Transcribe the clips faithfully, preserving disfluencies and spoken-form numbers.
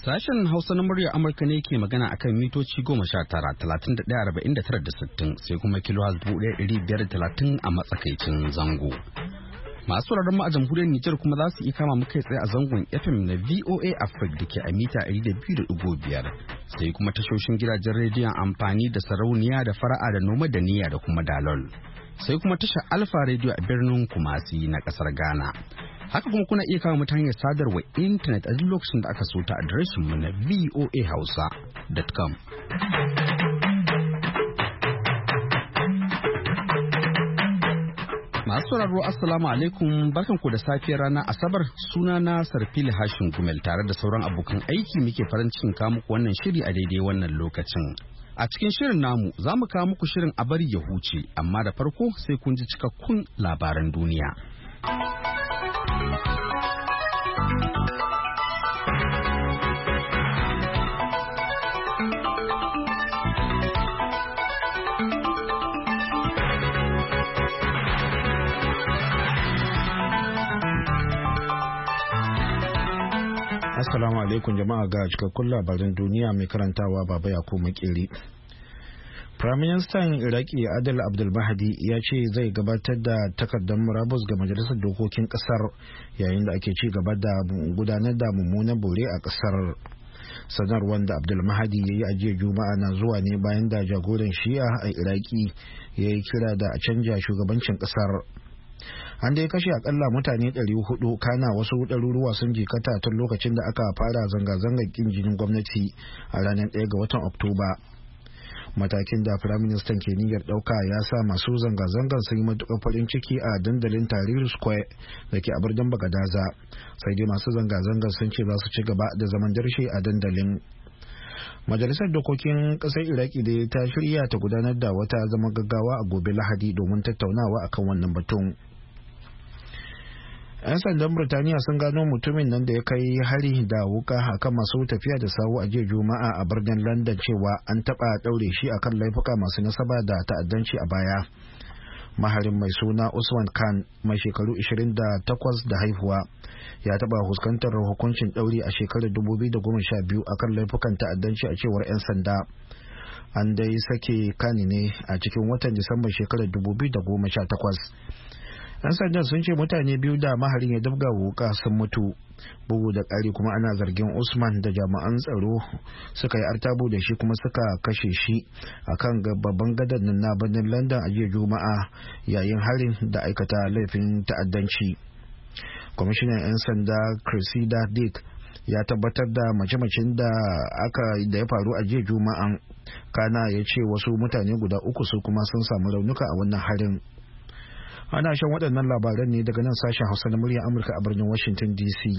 Sashen Hausa na muryar Amurka ne ke magana akan mitoci goma sha tara, talatin da ɗaya, arba'in da tara da sittin sai kuma kilo dubu ɗaya ɗari biyar da talatin a matsakaicin zango. Masu sauraron mu a jamhuriyar Nijar kuma za su iya kama mu kai tsaye a zangon F M na V O A Africa da ke a mita ɗari da biyu da ɗigo biyar. Sai kuma tashoshin gidajen rediyon amfani da sarauniya da fara'a da noma da niyya da kuma dalol. Sai kuma tashar Alfa Radio a birnin Kumasi na ƙasar Ghana. Haka kuma kuna iya kawo mutane sadarwa intanet a duk lokacin da aka so ta adireshin mu na voa hausa dot com. Masu sauraro assalamu alaikum, barkanku da safiyar ranar Asabar, suna na Sarfili Hashin Gumel tare da sauran abokan aiki muke farin cikin kawo muku wannan shiri a daidai wannan lokacin. A cikin shirin namu za mu kawo muku shirin a bari ya huce, amma da farko sai kun ji cikakkun labaran duniya. Assalamu alaikum jama'a, ga cikakkun labaran duniya mai karantawa Baba Yakubu Makeri. Prime Minister Iraki Adel Abdul Mahdi ya ce zai gabatar da takardar murabus ga Majalisar Dokokin kasar yayin da ake ci gaba da gudanar da mummunan bore a kasar. Sanarwar da Abdul Mahdi ya yi a jiya Juma'a na zuwa ne bayan da jagoran Shi'a a Iraki ya yi kira da a canja shugabancin kasar. An dai kashe akalla mutane ɗari hudu, kana wasu ɗaruruwa sun jikata tun lokacin da aka fara zanga-zangar kin jinin gwamnati a ranar ɗaya ga watan Oktoba. Matakin da Firaministan ke niyyar ɗauka ya sa masu zanga-zangar sun yi matuƙar farin ciki a dandalin Tahrir Square da ke a birnin Bagadaza, sai dai masu zanga-zangar sun ce za su ci gaba da zaman darshe a dandalin. Majalisar Dokokin Ƙasar Iraki da ta shirya ta gudanar da wata zaman gaggawa a gobe Lahadi domin tattaunawa akan wannan batun. 'Yan sandan Birtaniya sun gano mutumin nan da ya kai hari da wuka akan masu tafiya da sawu a jiya Juma'a a birnin London cewa an taɓa ɗaure shi akan laifuka masu nasaba da ta'addanci a baya. Maharin mai suna Usman Khan, mai shekaru ashirin da takwas da haihuwa, ya taɓa fuskantar hukuncin ɗauri a shekarar dubu biyu da goma sha biyu akan laifukan ta'addanci a cewar 'yan sanda. An dai sake Khan ne a cikin watan Disambar shekarar dubu biyu da goma sha takwas. 'Yan sandan sun ce mutane biyu da maharin ya dabga wuka sun mutu. Bugu da ƙari kuma ana zargin Usman da jami'an tsaro suka yi artabu da shi kuma suka kashe shi a kan babban gadon na birnin London a jiya Juma'a yayin harin da aikata laifin ta'addanci. Kwamishinan 'yan sanda Cressida Dick ya tabbatar da mace-macen da aka da ya faru a jiya Juma'an, kana ya ce wasu mutane guda uku su kuma sun samu raunuka a wannan harin. Ana shan waɗannan labaran ne daga nan sashen Hausa na muryar Amurka a birnin Washington D C.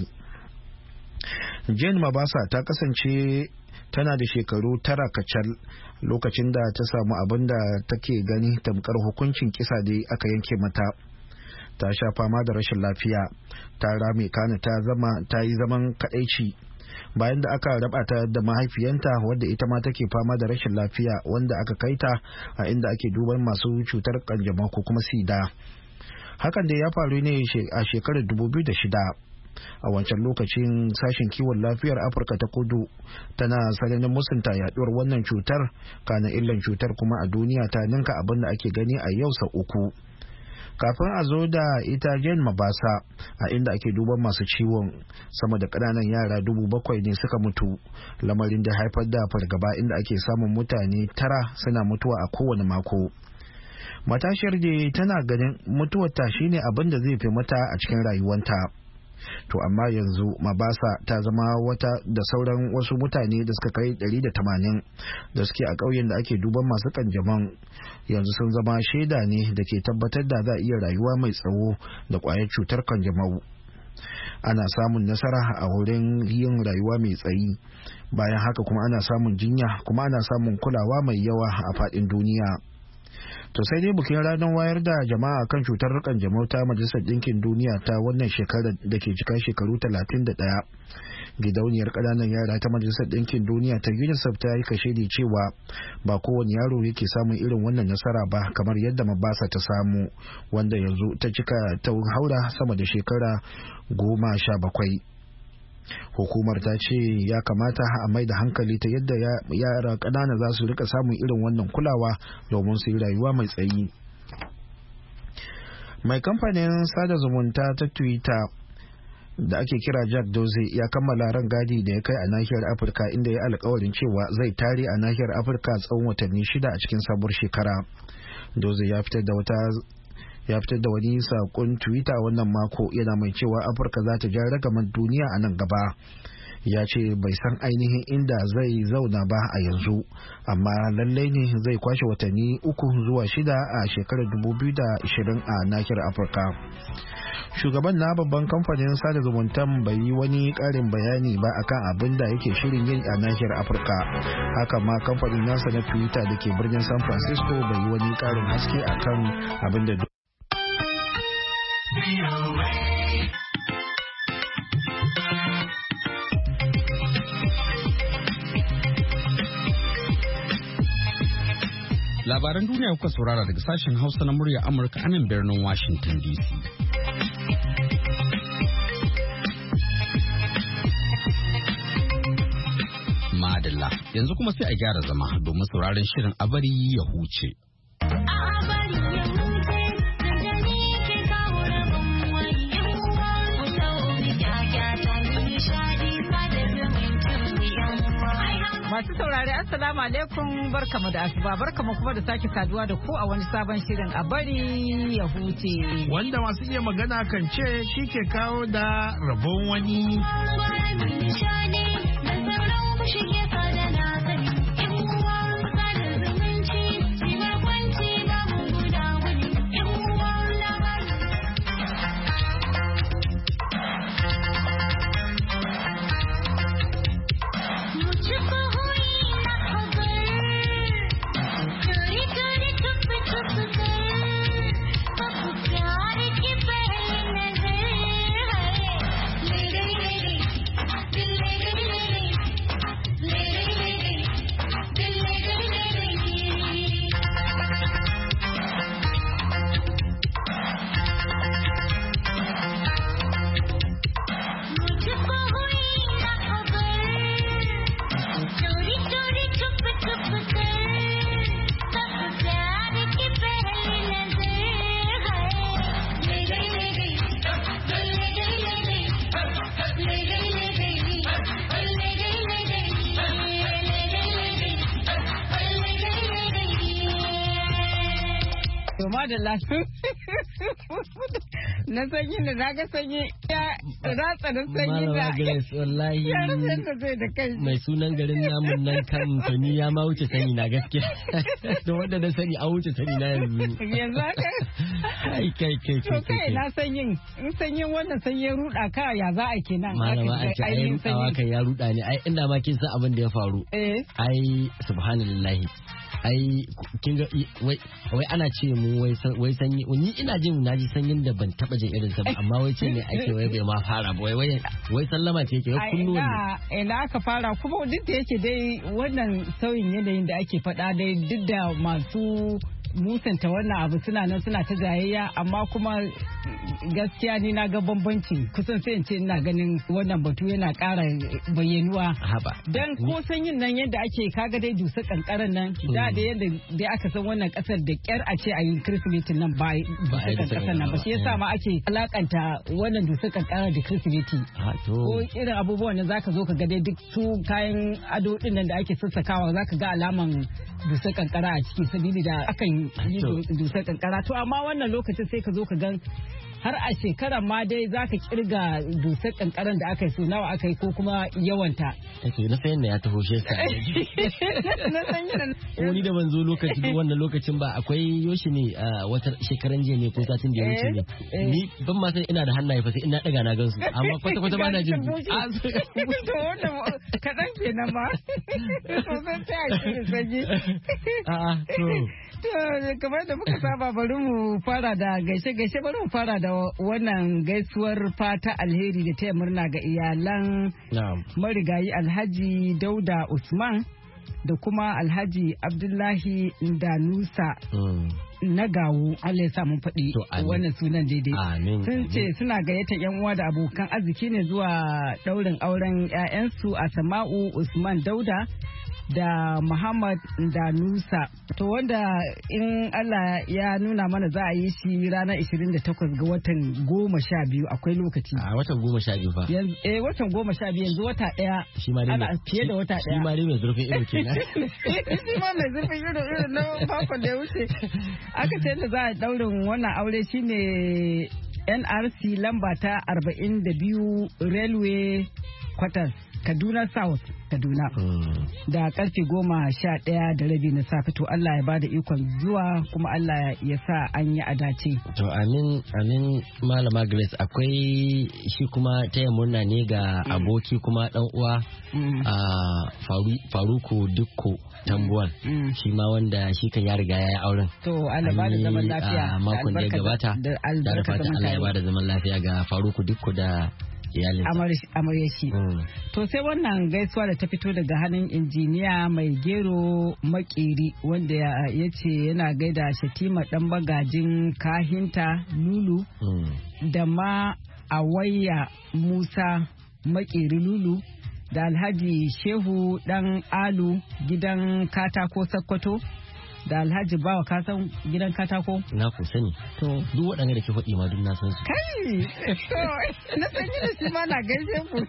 Jane Mabasa ta kasance tana da shekaru tara kacal lokacin da ta samu abin da take gani tamkar hukuncin kisa da aka yanke mata. Ta sha fama da rashin lafiya, ta rame kana ta zama ta yi zaman kadaici bayan da aka raba ta da mahaifiyanta wadda ita ma take fama da rashin lafiya, wanda aka kai ta a inda ake duban masu cutar kanjamau ko kuma sida. Hakan da ya faru ne a shekarar dubu biyu da shida. A wancan lokacin sashen kiwon lafiyar Afirka ta Kudu tana sanannen musunta yaduwar wannan cutar, kana illan cutar kuma a duniya ta ninka abin da ake gani a yau sau uku. Kafin a zo da ita Jane Mabasa a inda ake duban masu ciwon, sama da ƙananan yara dubu bakwai ne suka mutu, lamarin da haifar da fargaba inda ake samun mutane tara suna mutuwa a kowane mako. Matashiyar da tana ganin mutuwarta shine abin da zai fi mata a cikin rayuwanta. To amma yanzu Mabasa ta zama wata da sauran wasu mutane da suka kai ɗari da tamanin da suke a ƙauyen da ake duban masu kanjaman, yanzu sun zama shaida ne da ke tabbatar da za a iya rayuwa mai tsawo da ƙwayar cutar kanjamau. Ana samun nasara a wurin yin rayuwa mai tsayi, bayan haka kuma ana samun jinya kuma ana samun kulawa mai yawa a faɗin duniya. To sai dai bukin ranar wayar da jama'a kan cutar kanjamau ta Majalisar Ɗinkin Duniya ta wannan shekarar da ke cika shekaru talatin da ɗaya. Gidauniyar ƙananan yara ta Majalisar Ɗinkin Duniya ta UNICEF ta yi kashedi cewa ba kowane yaro yake samun irin wannan nasara ba kamar yadda Mabasa ta samu, wanda yanzu ta cika ta haura sama da shekara goma sha bakwai. Hukumar ta ce ya kamata a mai da hankali ta yadda yara ƙanana za su rika samun irin wannan kulawa domin su yi rayuwa mai tsayi. Mai kamfanin sada zumunta ta Twitter da ake kira Jack Dorsey ya kammala rangadi da ya kai a nahiyar Afirka, inda ya alkawarin cewa zai tare a nahiyar Afirka tsawon watanni shida a cikin sabuwar shekara. Dorsey ya fitar da wata ya fitar da wani sakon Twitter wannan mako yana mai cewa Afirka za ta ja ragaman duniya a nan gaba. Ya ce bai san ainihin inda zai zauna ba a yanzu, amma lallai ne zai kwashe watanni uku zuwa shida a shekarar dubu biyu da ashirin a nahiyar Afirka. Shugaban na babban kamfanin sada zumuntan bai yi wani karin bayani ba akan abin da yake shirin yin a nahiyar Afirka. Haka ma kamfanin nasa na Twitter da ke birnin San Francisco bai yi wani karin haske akan abin da Labaran duniya kuka saurara daga sashen Hausa na murya Amurka a nan birnin Washington D C. Madalla, yanzu kuma sai a gyara zama domin sauraron shirin a bari ya huce. Masu saurari assalamu alaikum, barkamu da asuba, barkamu kuma da sake saduwa da ku a wani sabon shirin a bari ya huce. Wanda masu iya magana kan ce shi ke kawo da rabon wani. Da na sanyi da na ga sanyi ya ratsa da sanyi da wallahi ya rasa da zai da kai mai sunan garin namun nan kan tuni ya ma wuce sani na gaskiya da wanda na sani an wuce sani na yanzu yanzu haka kai kai kai to kai na sanyin in sanyin wannan sanyin ruda ka ya za a kenan malama a ce ai rudawa kan ya ruda ne ai inda ma kin san abin da ya faru eh ai subhanallahi ai kin ga wai wai ana ce mu wai wai sanyi ni ina jin naji sanyin da ban taba jin irin sa ba amma wai ce ne ake wai bai ma fara ba wai wai wai sallama ce yake wai kullu ne ina aka fara kuma duk da yake dai wannan sauyin yanayin da ake faɗa dai duk da masu musanta wannan abu suna nan suna ta jayayya amma kuma gaskiya ni na ga bambanci kusan sai in ce ina ganin wannan batu yana ƙara bayyanuwa dan ko sanyin nan yadda ake kaga dai dusa kankaran nan da da yadda dai aka san wannan kasar da kyar a ce a yi kirsimetin nan ba dusa kankaran nan ba shi yasa ma ake alakanta wannan dusa kankara da kirsimeti ko irin abubuwan da zaka zo ka ga dai duk su kayan ado din nan da ake sassakawa zaka ga alaman dusa kankara a ciki sabili da akan yi dusar kankara to amma wannan lokacin sai ka zo ka gan har a shekarar ma dai za ka kirga dusar kankaran da aka yi so nawa aka yi ko kuma yawanta. Ake na sayan da ya taho shi yasa. Na san yana. Wani da ban zo lokacin wannan lokacin ba akwai yoshi ne wata shekaran jiya ne ko satin da ya wuce ne. Ni ban ma san ina da hannaye fa sai ina daga na gansu amma kwata kwata ba na jin. To wannan kaɗan kenan ma. To san ta yi sanyi. A'a to. To kamar da muka saba bari mu fara da gaishe gaishe bari mu fara da wannan gaisuwar fata alheri da taya murna ga iyalan marigayi Alhaji Dauda Usman da kuma Alhaji Abdullahi Danusa na gawo. Allah ya sa mun faɗi wannan sunan daidai. Sun ce suna gayyata yan uwa da abokan arziki ne zuwa ɗaurin auren 'ya'yansu Asma'u Usman Dauda da Muhammad Danusa, to wanda in Allah ya nuna mana za a yi shi ranar ishirin da takwas ga watan goma sha biyu, akwai lokaci. A watan goma sha biyu fa? Eh watan goma sha biyu yanzu wata ɗaya. Shi ma dai fiye da wata ɗaya. Shi ma dai mai zurfin ido kenan. Shi ma mai zurfin ido irin na bakon da ya wuce. Aka ce yadda za a ɗaurin wannan aure shine N R C lamba ta arba'in da biyu Railway Quarters, Kaduna South, Kaduna. Hmm. Da karfe goma sha ɗaya da rabi na safe, to Allah ya bada ikon zuwa kuma Allah ya sa an yi adace. To amin amin Malama Grace, akwai shi kuma taya murna ne ga mm. aboki kuma dan uwa mm. a Faruku Dukko Tambuwal. Mm. Shi ma wanda shi kan ya riga ya yi auren. To Allah ba da zaman lafiya. A makon da ya gabata. Da fatan Allah ya ba da zaman lafiya ga Faruku Dukko da amarya shi. Mm. To sai wannan gaisuwa da ta fito daga hannun injiniya mai gero makeri wanda ya ce yana gaida Shatima dan bagajin kahinta Lulu mm. da ma Awayya Musa makeri Lulu da Alhaji Shehu dan Alu gidan katako Sokoto da Alhaji Bawa ka san gidan katako? Na ku sani. To duk waɗanda da ke faɗi ma duk na san su. Kai! To na san gida shi ma na gaishe ku.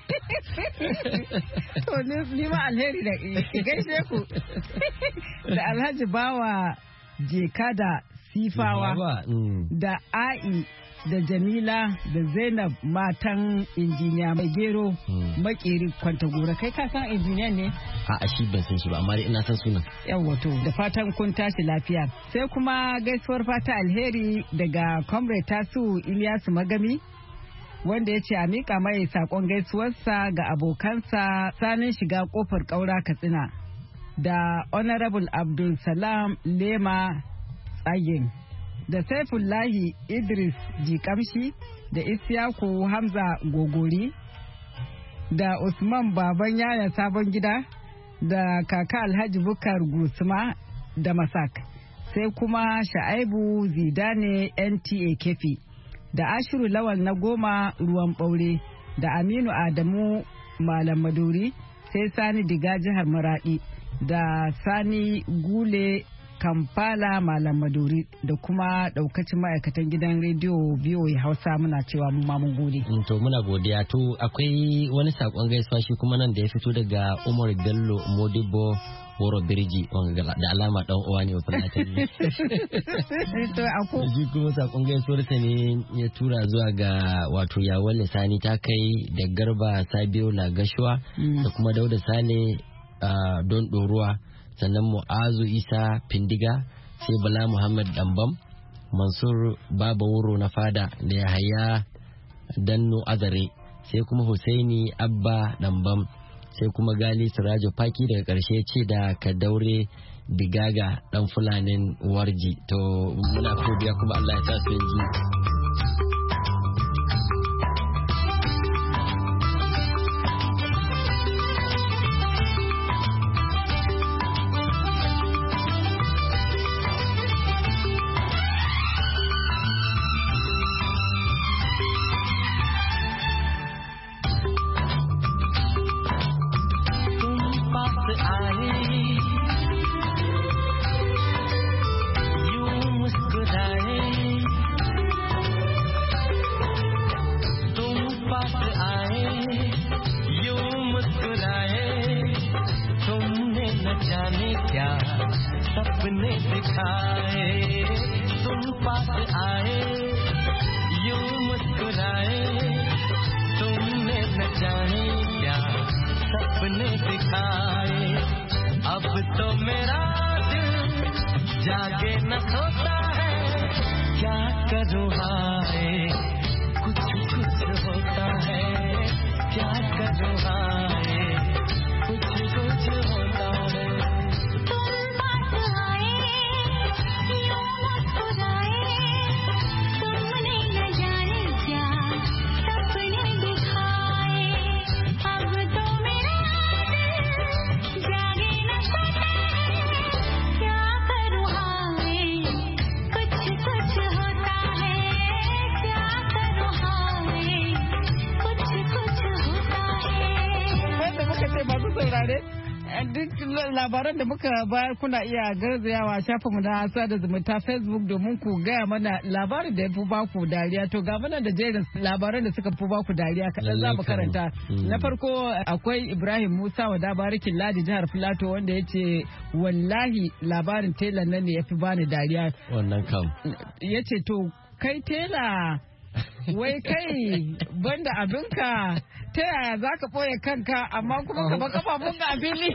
To ni ma alheri da gaishe ku. Da Alhaji Bawa Jeka da Sifawa da Ai da Jamila da Zainab matan injiniya mai gero makeri Kwantagora. Kai ka san injiniya ne? A shi ban san shi ba, amma ina san sunan. Yawwa to da fatan kun tashi lafiya. Sai kuma gaisuwar fata alheri daga Comrade Tasu Ilyasu Magami wanda ya ce a miƙa mai saƙon gaisuwarsa ga abokansa sanin shiga ƙofar ƙaura Katsina da Honorable Abdul Salam Lema Tsagen da Saifullahi Idris Jikamshi da Isyaku Hamza Gogori da Usman Baban Yaya Sabon Gida da kaka Alhaji Bukar Gusuma da Masak, sai kuma Sha'aibu Zidane N T A Kefi da Ashiru Lawal na Goma Ruwan Ɓaure da Aminu Adamu Malam Maduri, sai Sani Diga jihar Maradi da Sani Gule Kampala Malam Maduri da kuma daukacin ma'aikatan gidan rediyo V O A Hausa muna cewa mu ma mun gode. To muna godiya. To akwai wani sakon gaisuwa shi kuma nan da ya fito daga Umar Bello Modibo Woro Birji da alama dan uwa ne wa ne. To ako shi kuma sakon gaisuwar ta ne ya tura zuwa ga wato Yawale Sani ta kai da Garba Sabiu Lagashwa mm. da kuma Dauda Sale uh, don Doruwa, sannan Mu'azu Isa Findiga, sai Bala Muhammad Dambam, Mansur Baba Wuro na Fada da Yahaya Danno Azare, sai kuma Husaini Abba Dambam, sai kuma Gali Sirajo Faki daga ƙarshe ce da Kadaure Digaga dan Fulanin Warji. To muna godiya kuma Allah ya sa su ji. Jaage na saurare duk labaran da muka bayar kuna iya garzayawa shafin mu na sada zumunta Facebook domin ku gaya mana labarin da ya fi baku dariya. To ga mana da jerin labaran da suka fi baku dariya kaɗan za mu karanta. Na farko akwai Ibrahim Musa wada barikin Ladi jihar Filato wanda ya ce wallahi labarin tela nan ne ya fi bani dariya. Wannan kam. Ya ce to kai tela wai kai banda abinka ta yaya za ka ɓoye kanka amma kuma ka ba kafafunka a fili.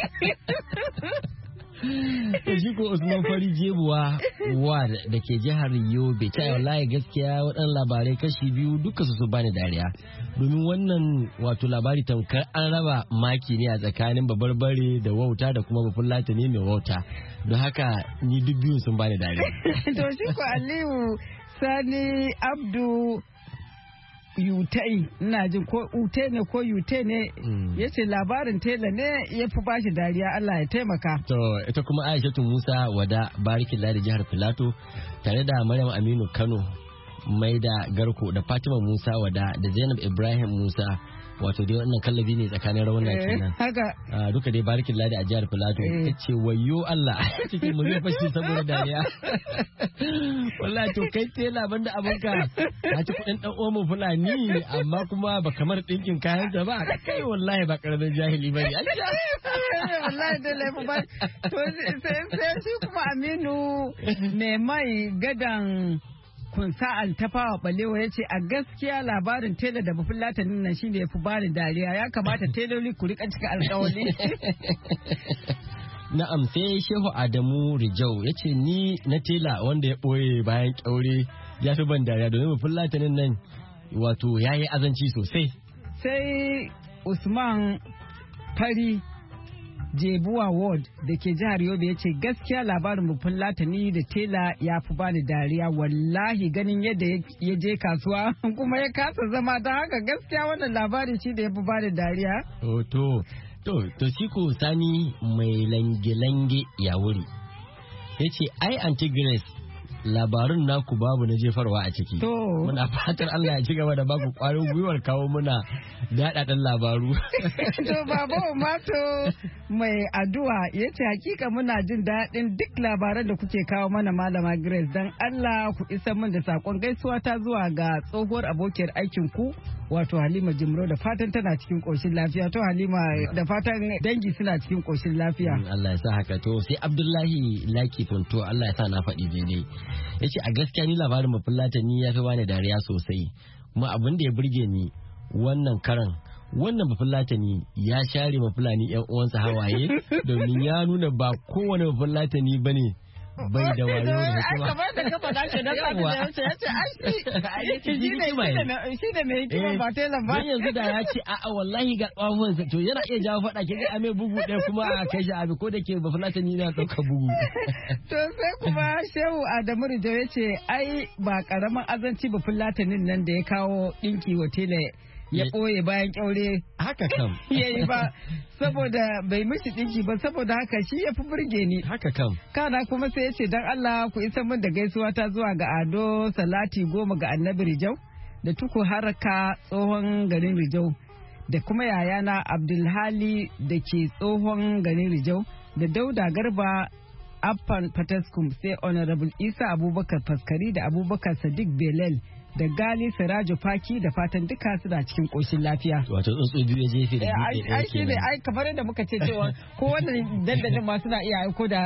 shi ko Usman Fari Jebuwa wa da ke jihar Yobe ta wallahi gaskiya waɗannan labarai kashi biyu duka su su bani dariya domin wannan wato labari tamkar an raba maki ne a tsakanin babarbare da wauta da kuma bafullata ne mai wauta don haka ni duk biyun sun bani dariya. To shi ko Aliyu Sani Abdu Yutai ina jin ko ute ne ko yute ne ya ce labarin tela ne ya fi bashi dariya Allah ya taimaka. To ita kuma Aishatu Musa wada barikin ladi jihar Filato tare da Maryam Aminu Kano mai da Garko da Fatima Musa wada da Zainab Ibrahim Musa wato dai wannan kallabi ne tsakanin rauna kenan. Haka. Duka dai barikin ladi a jihar Filato ta ce wayo Allah cikin mu zai fashi saboda dariya. Wallahi to kai tela banda abinka ka ci kudin dan omo Fulani amma kuma ba kamar dinkin kayan da ba kai wallahi ba karamin jahili bane. Wallahi da laifi ba. To sai sai shi kuma Aminu mai mai gadan kunsa altafawa balewa ya ce a gaskiya labarin tela da bafin latanin nan shine ya fi bani dariya ya kamata teloli ku rika cika alkawali. Na'am sai Shehu Adamu Rijau ya ce ni na tela wanda ya ɓoye bayan ƙyaure ya fi ban dariya domin bafin latanin nan wato ya yi azanci sosai. Sai Usman Fari Jebuwa Ward da ke jihar Yobe ya ce gaskiya labarin bufin latani da tela ya fi bani dariya wallahi ganin yadda ya je kasuwa kuma ya kasa zama don haka gaskiya wannan labarin shi da ya fi bani dariya. To to to shi ko Sani mai lange-lange ya wuri ya ce ai Aunty Grace labarun naku babu na jefarwa a ciki. Muna fatar Allah ya ci gaba da baku kwarin gwiwar kawo muna daɗaɗɗen labaru. To baba Mato mai addu'a ya ce hakika muna jin daɗin duk labaran da kuke kawo mana malama Grace don Allah ku isa min da sakon gaisuwa ta zuwa ga tsohuwar abokiyar aikin ku wato Halima Jimro da fatan tana cikin ƙoshin lafiya. To Halima da fatan dangi suna cikin ƙoshin lafiya. Allah ya sa haka to sai Abdullahi Laki Funto Allah ya sa na faɗi daidai. Ya ce a gaskiya ni labarin mafulatani ya fi bani dariya sosai kuma abin da ya burge ni wannan karan wannan mafulatani ya share mafulani yan uwansa hawaye domin ya nuna ba kowane mafulatani ba ne bai da wayo da hikima. Ai kamar da ka faɗa ke nan sabi da yace yace ai shi shi ne shi ne mai hikima ba telan ba. Dan yanzu da ya ce a'a wallahi ga ƙwafonsa to yana iya jawo faɗa ke ga ame bugu ɗaya kuma a kai shi abi ko da ke bafulatani na ɗauka bugu. To sai kuma Shehu Adamu Rijau ya ce ai ba ƙaramin azanci bafulatanin nan da ya kawo ɗinki wa tela ya ɓoye bayan ƙyaure haka kam ya yi ba saboda bai mishi ɗinki ba saboda haka shi ya fi burge ni haka kam kana kuma sai ya ce don Allah ku isa min da gaisuwa ta zuwa ga Ado Salati goma ga Annabi Rijau da Tuku Haraka tsohon garin Rijau da kuma yayana Abdulhali da ke tsohon garin Rijau da Dauda Garba Affan Fataskum sai Honorable Isa Abubakar Faskari da Abubakar Sadiq Belel da Gali Sirajo Faki da fatan duka suna cikin koshin lafiya. Wato tsuntsu biyu ya jefe da buɗe ɗaya kenan. Ai ai kamar yadda muka ce cewa ko wannan dandalin ma suna iya aiko da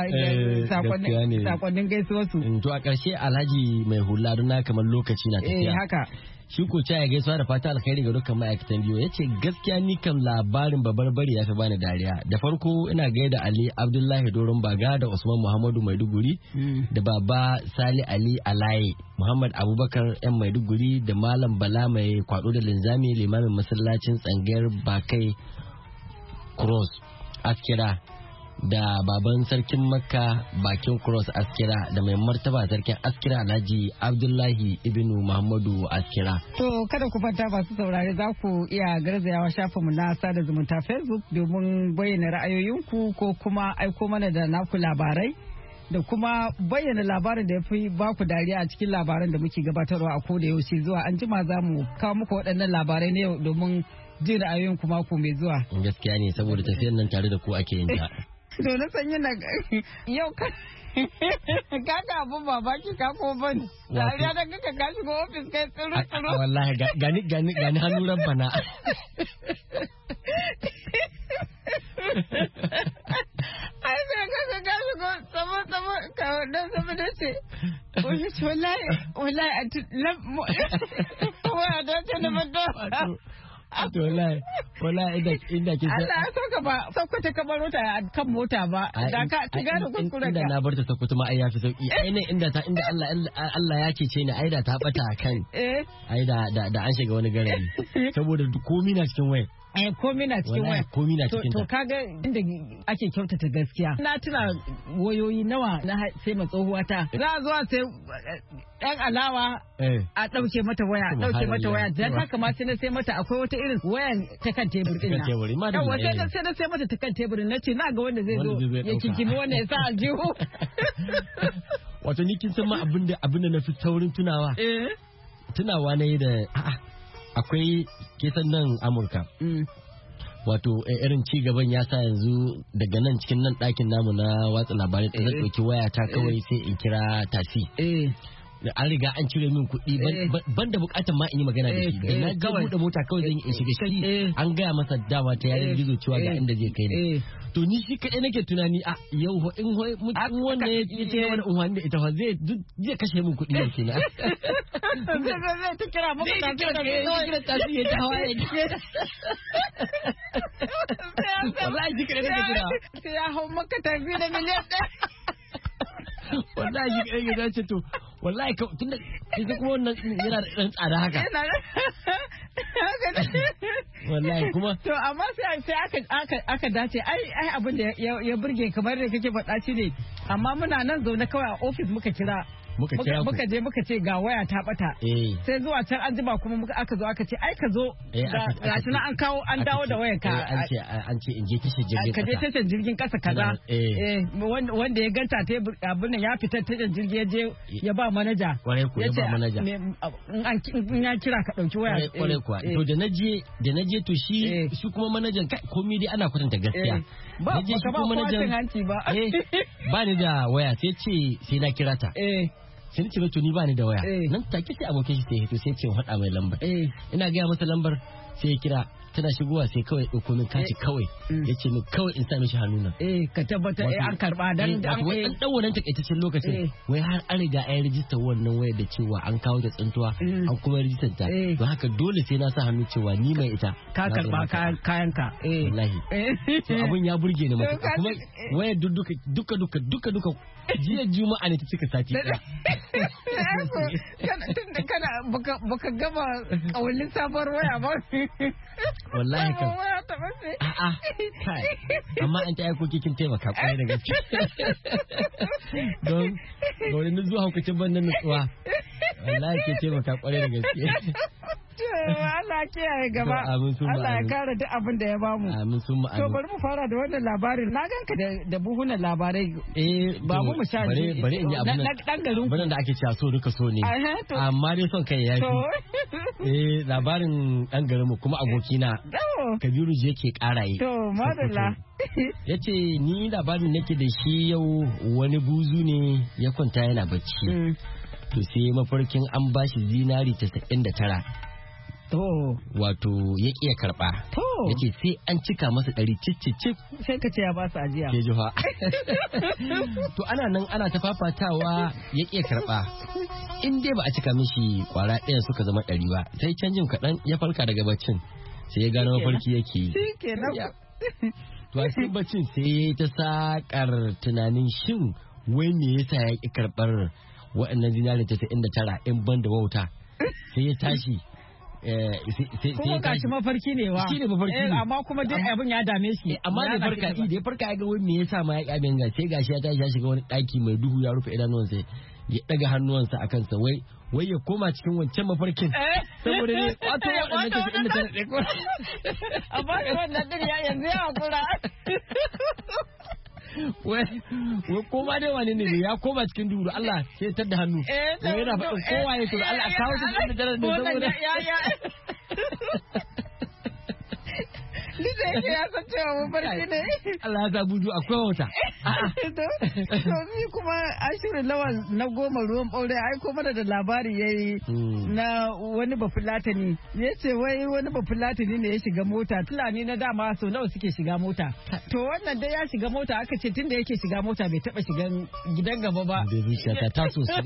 sakonnin gaisuwar su. To a ƙarshe Alhaji mai hula don na kamar lokaci na tafiya. Eh haka. Shi ko ya gaisuwa da fata alkhairi ga dukkan ma'aikatan biyu ya ce gaskiya ni kan labarin babarbare ya fi bani dariya da farko ina gaida Ali Abdullahi Doron Baga da Usman Muhammadu Maiduguri da Baba Sali Ali Alaye Muhammad Abubakar yan Maiduguri da Malam Bala mai kwado da linzami limamin masallacin tsangayar Bakai Cross Askira da baban sarkin Makka bakin Cross Askira da mai martaba sarkin Askira Alhaji Abdullahi Ibnu Muhammadu Askira. To kada ku fanta masu saurare za ku iya garzayawa shafinmu na sada zumunta Facebook domin bayyana ra'ayoyinku ko kuma aiko mana da naku labarai da kuma bayyana labarin da ya fi baku dariya a cikin labaran da muke gabatarwa a koda yaushe zuwa an jima za mu kawo muku waɗannan labarai ne domin jin ra'ayoyin kuma ko mai zuwa. Gaskiya ne saboda tafiyar nan tare da ku ake yin ta. To na san yana yau ka kaka abun babaki ka ko ban. Dariya da kaka ka shigo ofis kai tsiru tsiru. Wallahi gani gani gani hannu rabbana. Ai sai kaka ka shigo sama sama ka dan sama da ce. Wallahi wallahi a waya da ta na mata. To wallahi wallahi inda inda ke Allah ya soka ba sokoto ka baro ta kan mota ba da ka ki gane kuskuren ka. Inda na bar ta sokoto ma ai yafi sauki. Ai ne inda ta inda Allah Allah ya cece ni ai da ta bata kan. Eh. Ai da da an shiga wani garari. Saboda komai na cikin waya. Eh komi na cikin waya. Komi na cikin ta. To kaga inda ake kyautata gaskiya. Na tuna wayoyi nawa na sai ma tsohuwa ta. Za a zuwa sai ɗan alawa a ɗauke mata waya, ɗauke mata waya. Dan haka ma sai na sai mata akwai wata irin wayan ta kan tebur ɗin na. Yawa sai na sai na sai mata ta kan tebur na ce na ga wanda zai zo ya kinkimi wanda ya sa aljihu. Wato ni kin san ma abinda abinda na fi saurin tunawa. Eh. Tunawa na yi da a'a akwai kesan nan Amurka. Wato irin ci gaban ya sa yanzu daga nan cikin nan ɗakin namu na watsa labarai ta zan ɗauki waya ta kawai sai in kira tasi. An riga an cire min kuɗi ban da bukatar ma in yi magana da shi. Da na ga buɗe mota kawai zan yi shiga shi an gaya masa dama ta yanar gizo cewa ga inda zai kai ni. To ni shi kaɗai nake tunani a yau in wanda ya ce wani unhani da ita zai zai kashe min kuɗi yau kenan. Zai ta kira maka tafi da ya kira tafi ya ta hawaye. Wallahi shi kaɗai nake kira. Sai ya hau maka tafi da miliyan ɗaya. Wallahi shi kaɗai ya ce to wallahi tun da ita kuma wannan yana da ɗan tsada haka. Wallahi kuma. To amma sai sai aka aka aka dace ai ai abin da ya burge kamar da kake faɗa shi ne amma muna nan zaune kawai a ofis muka kira. Muka kira muka je muka ce ga waya ta bata. Sai zuwa can an jima kuma muka aka zo aka ce ai ka zo ga shi na an kawo an dawo da wayar ka. An ce an ce in je tashar jirgin kasa. Ka je tashar jirgin kasa kaza. Eh wanda ya ganta ta abin nan ya fita tashar jirgi ya je ya ba manaja. Kwarai ko ya ba manaja. In ya kira ka dauki waya. Kwarai kuwa. To da naje da naje to shi shi kuma manajan komai dai ana kwatanta gaskiya. Ba ka ba manajan hanci ba. Ba ni da waya sai ce sai na kira ta. Sai ni ce to ni ba ni da waya nan take sai abokin shi sai hito sai ce hada mai lambar ina ga masa lambar sai ya kira tana shigowa sai kawai ɗauko min kaci kawai ya ce min kawai in sa mishi hannuna. Eh ka tabbata eh an karba dan dan wai an dan wannan takaitaccen lokacin wai har an riga an rijista wannan wayar da cewa an kawo ta tsintuwa an kuma rijistar ta don haka dole sai na sa hannu cewa ni mai ita ka karba kayan ka. Eh wallahi to abun ya burge ni matuƙa kuma wayar duka duka duka duka duka jiya juma'a ne ta cika sati ɗaya. Kana kana baka baka gama kawalin sabuwar waya ba. Wallahi kam a'a kai amma an ta aiko kikin taimaka kwarai da gaske don ga wani zuwa hukucin bannan nutsuwa wallahi ke taimaka kwarai da gaske. Allah kiyaye gaba. Allah ya kare duk abin da ya bamu. Amin sun mu. To bari mu fara da wannan labarin. Na ganka da buhunan labarai. Eh ba mu mu sha bare bare in yi abin nan. Dan garin. Wannan da ake cewa so duka so ne. Amma dai son kai yafi. Eh labarin dan garin mu kuma abokina. Kabiru je yake karaye. To madalla. Yace ni labarin nake da shi yau wani buzu ne ya kwanta yana bacci. To sai mafarkin an bashi zinari casa'in da tara. To. Wato ya ƙiya karɓa. To. Ya ce sai an cika masa ɗari cicicip. Sai ka ce ya ba su ajiya. Ke juha. To ana nan ana ta fafatawa ya ƙiya karɓa. In dai ba a cika mishi kwara ɗayan suka zama ɗari ba. Sai canjin kaɗan ya farka daga baccin. Sai ya gano mafarki yake yi. Shi kenan. To a cikin baccin sai ya ta saƙar tunanin shin wai me yasa ya ƙi karɓar waɗannan zinari casa'in da tara in ban da wauta. Sai ya tashi. Kuma ga shi mafarki ne wa. Shi ne mafarki ne. Amma kuma duk abin ya dame shi. Amma da farka da ya farka ya ga wani me yasa ma ya kyamin ga sai gashi ya tashi ya shiga wani ɗaki mai duhu ya rufe idanuwansa ya ɗaga hannuwansa a kansa wai wai ya koma cikin wancan mafarkin. Saboda ne wato waɗannan casa'in da tara ɗaya. Amma da wannan ɗin ya yanzu ya hakura. wai koma dai wani ne ya koma cikin duhu Allah sai tar da hannu wai yana faɗin kowa ya tura Allah a kawo su da daren da saboda ya san cewa mafarki ne. Allah ya zabuju akwai wata. To ni kuma ashirin lawan na goma ruwan ɓaure aiko mana da labari yayi na wani bafulatani ya ce wai wani bafulatani ne ya shiga mota Fulani na dama sau nawa suke shiga mota. To wannan dai ya shiga mota aka ce tunda yake shiga mota bai taba shigan gidan gaba ba. Da zuciya ta taso su.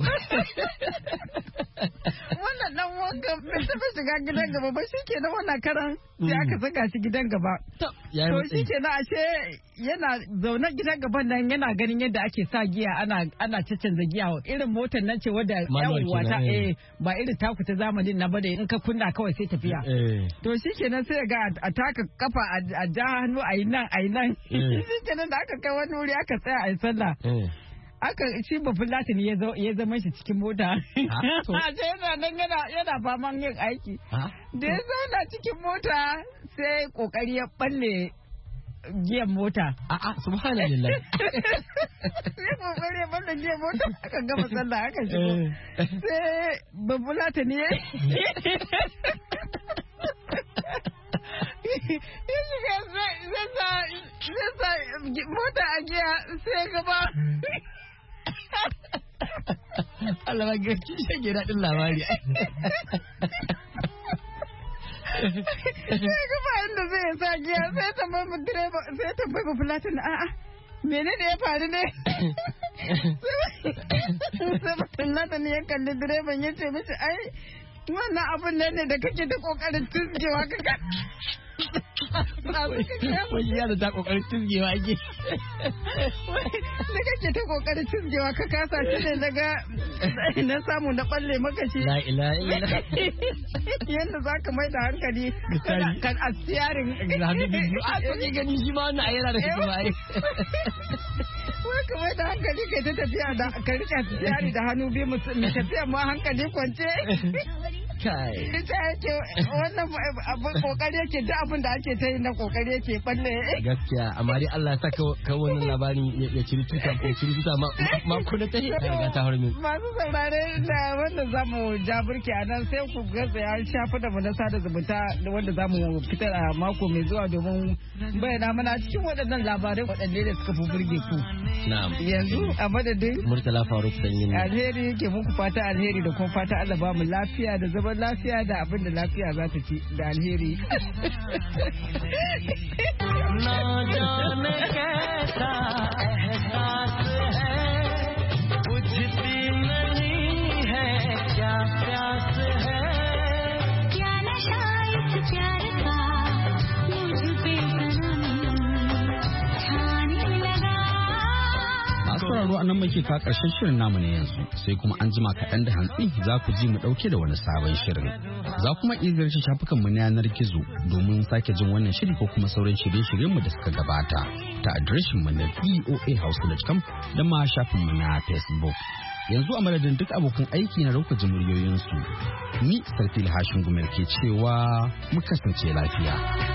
Wannan dan wanka bai taba shiga gidan gaba ba shikenan wannan karan sai aka saka shi gidan gaba. To shikenan ashe yana zaune gidan gaban nan yana ganin yadda ake sa giya ana ana caccanza giya irin motar nan ce wadda yawon wata eh ba irin taku ta zamanin na bada in ka kunna kawai sai tafiya. To shikenan sai ga a taka kafa a ja hannu a yi nan a yi nan. Shikenan da aka kai wani wuri aka tsaya a yi sallah. Aka shi babban latin ya zama shi cikin mota. A ce yana nan yana faman yin aiki. Da ya zauna cikin mota sai kokari ya balle giyan mota. A'a subhanallah. Sai kokari ya balle giyan mota aka gama sallah aka shigo. Sai babban latin ya zai sa mota a giya sai gaba. Allah ba ga kishe ke daɗin labari. Sai gaba inda zai sa giya sai tambayi mu direba sai tambayi mu fulatin a'a menene ya faru ne? Sai fulatin ya kalli direban ya ce mishi ai wannan abin nan ne da kake ta kokarin tuzgewa kaka. Wani yana ta kokarin tuzgewa ake. Da kake ta kokarin tuzgewa ka kasa shi ne daga na samu na balle maka shi. La ilaha illallah. Yanda za ka mai da hankali kan asiyarin. A to ki gani shi ma wannan ayyana da shi ma ai. Wai ka mai da hankali kai ta tafiya da ka rike asiyari da hannu biyu mu tafiya ma hankali kwance. Kai. Ita yake wannan abin kokari yake duk abin da ake ta yi na kokari yake balle. Gaskiya amma dai Allah ya saka ka wannan labarin ya ciri tuta ko ciri tuta ma ko na tahi ta riga ta harmi. Masu saurare da wanda zamu ja burki a nan sai ku ga ya shafi da mu na sada zumunta wanda zamu fitar a mako mai zuwa domin bayyana mana cikin waɗannan labarai waɗanne da suka fi burge ku. Na'am. Yanzu a madadin Murtala Faruk Sanyin. Alheri yake muku fata alheri da kuma fata Allah ba mu lafiya da zaman lafiya da abin da lafiya za ta ci da alheri. Na जाने कैसा एहसास है बुझती नहीं है क्या प्यास है क्या नशा इस प्यार का मुझ पे सनम छाने लगा. Masu sauraro a nan muke ka ƙarshen shirin namu ne yanzu sai kuma an jima kaɗan da hantsi za ku ji mu ɗauke da wani sabon shirin. Za kuma iya ziyarci shafukanmu na yanar gizo domin sake jin wannan shiri ko kuma sauran shirye-shiryenmu da suka gabata ta adireshinmu na voa hausa dot com da ma shafinmu na Facebook. Yanzu a madadin duk abokan aiki na rauka muryoyinsu ni Sarfil Hashin Gumel ke cewa mu kasance lafiya.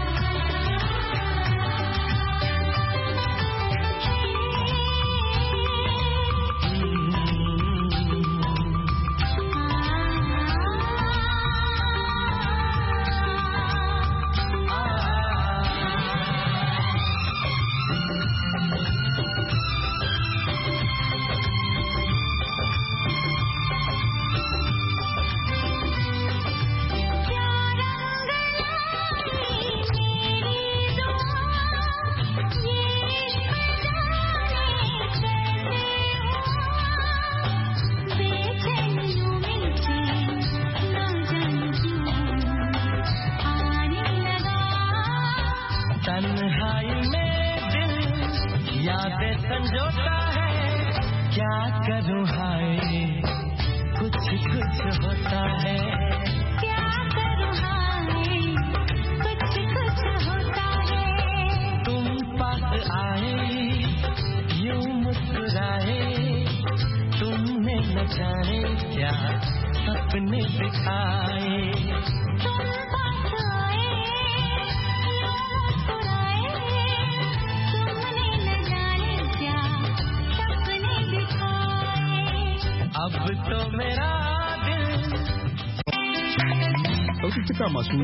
संजोता है क्या करूं हाय कुछ कुछ होता है क्या करूं हाय कुछ कुछ होता है तुम पास आए यूं मुस्कुराए तुमने न जाने क्या सपने दिखाए तुम पास आए यूं मुस्कुराए तुमने न जाने क्या सपने दिखाए अब तो मेरा दिल Sautuka masu